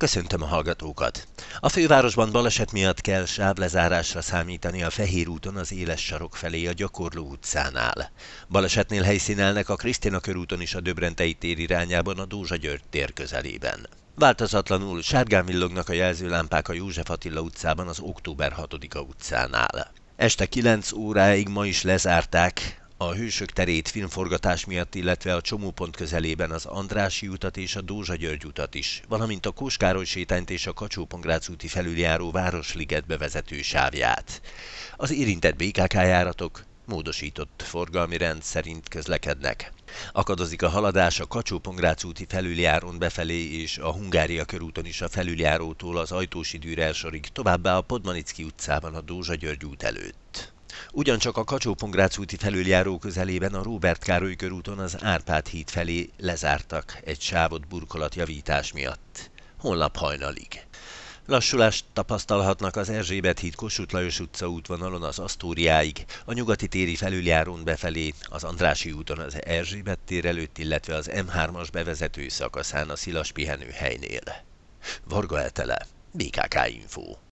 Köszöntöm a hallgatókat! A fővárosban baleset miatt kell sávlezárásra számítani a Fehér úton az Éles sarok felé a Gyakorló utcánál. Balesetnél helyszínelnek a Krisztina körúton is a Döbrentei tér irányában a Dózsa György tér közelében. Változatlanul sárgán villognak a jelzőlámpák a József Attila utcában az Október 6-a utcánál. Este 9 óráig ma is lezárták a Hősök terét filmforgatás miatt, illetve a csomópont közelében az Andrássy utat és a Dózsa György utat is, valamint a Kós Károly sétányt és a Kacsó-Pongrác úti felüljáró Városligetbe vezető sávját. Az érintett BKK járatok módosított forgalmi rend szerint közlekednek. Akadozik a haladás a Kacsó-Pongrác úti felüljárón befelé és a Hungária körúton is a felüljárótól az Ajtósi Dürer sorig, továbbá a Podmanicki utcában a Dózsa György út előtt. Ugyancsak a Kacsó-Pongrác úti felüljáró közelében a Róbert Károly körúton az Árpád híd felé lezártak egy sávot burkolatjavítás miatt. Holnap hajnalig. Lassulást tapasztalhatnak az Erzsébet híd Kossuth Lajos utca útvonalon az Asztóriáig, a Nyugati téri felüljárón befelé, az Andrássy úton az Erzsébet tér előtt, illetve az M3-as bevezető szakaszán a Szilas pihenőhelynél. Varga Etele, BKK Info.